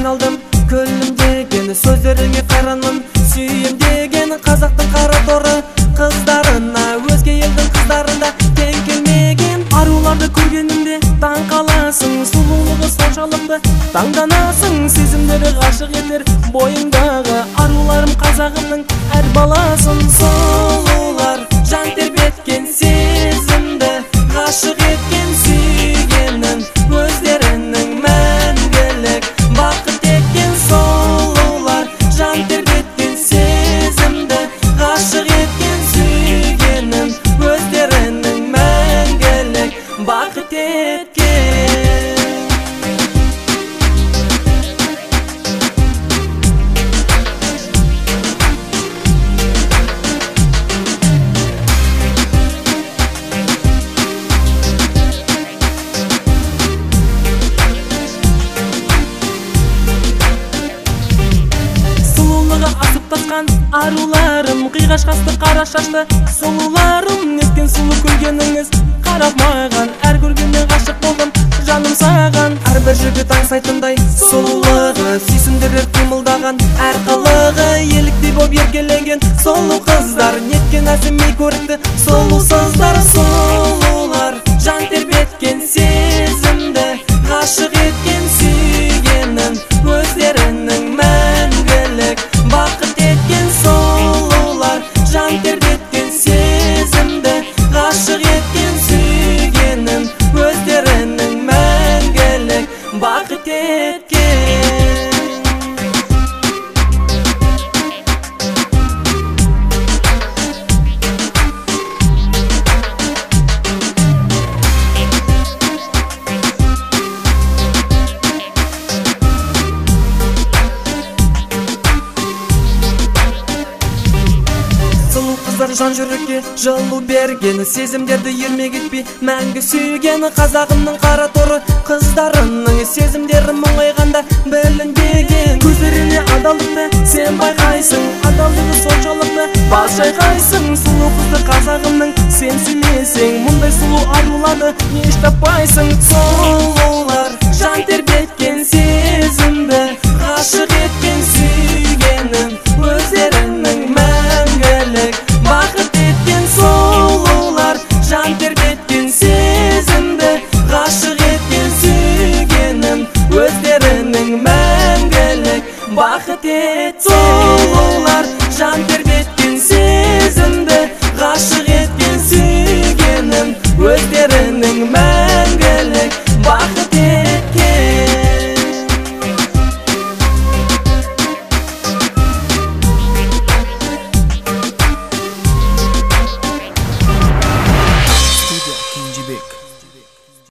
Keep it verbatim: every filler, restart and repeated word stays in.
айналдым, көлім деген сөздеріңе қайранмын. Сүйем деген қазақтың қара торы қыздарына, өзге елдің қыздарында тең келмеген. Аруларды көргенімде таң қаласың, сұлулығы соншалықты таңданасың. Сезімдері ғашық етер бойыңдағы, аруларым қазағымның әр баласын. Сұлулар жан тербеткен сезімді, ғашық еткен сүйгенін, өздерінің мәңгілік бақыт еткен. Сұлулар жан тербеткен сезімді, ғашық еткен сүйгенін, өздерінің мәңгілік бақыт еткен. Аруларым, қиғаш қасты қара шашты сұлуларым, неткен сұлу көргеніңіз қарап маған. Әр көргенде ғашық болдым жаным саған. Әрбір жігіт аңсайтындай сұлулығы, сүйсіндірер қимылдаған әр қылығы. Еліктей боп еркеленген сұлу қыздар, неткен әсемей көрікті сұлу сыздар. Сұлулар жан тербеткен сезімді, ғашық еткен сүйгенін, өздерінің мәңгілік бақыт еткен. Сұлулар жан тербеткен сезімді, ғашық еткен сүйгенін, өздерінің мәңгілік бақыт еткен. Жан жүрекке жылу берген, сезімдерді ермек етпей мәңгі сүйгені. Қазағымның қара торы қыздарының сезімдері мұңайғанда білінбеген. Көздеріне адалдықты сен байқайсың, адалдығы соншалықты бас шайқайсың. Сұлу қызды қазағымның сен сүймесең, мұндай сұлу аруларды еш таппайсың. Сұлулар жан тербеткен сезімді, ғашық еткен сүй